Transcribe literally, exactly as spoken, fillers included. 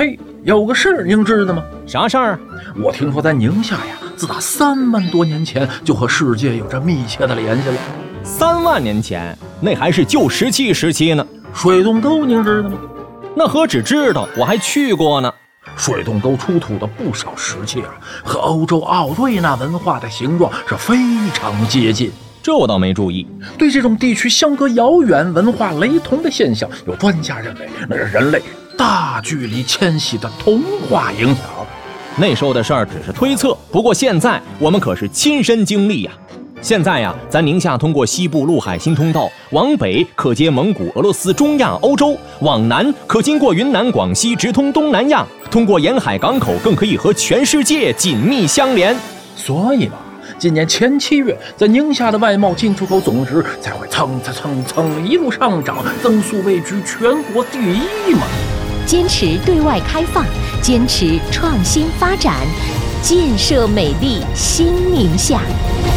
嘿，有个事儿您知道吗？ 啥事儿？ 我听说在宁夏呀，自打三万多年前就和世界有着密切的联系了。 三万年前，那还是旧石器时期呢。 水洞沟您知道吗？ 那何止知道，我还去过呢。 水洞沟出土的不少石器啊，和欧洲奥瑞纳文化的形状是非常接近。 这我倒没注意。 对这种地区相隔遥远、文化雷同的现象，有专家认为那是人类大距离迁徙的同化影响。 那时候的事儿只是推测，不过现在我们可是亲身经历呀。现在呀，咱宁夏通过西部陆海新通道往北可接蒙古、俄罗斯、中亚、欧洲，往南可经过云南、广西，直通东南亚，通过沿海港口更可以和全世界紧密相连。 所以嘛，今年前七月，在宁夏的外贸进出口总值才会蹭蹭蹭蹭一路上涨，增速位居全国第一嘛。 坚持对外开放，坚持创新发展，建设美丽新宁夏。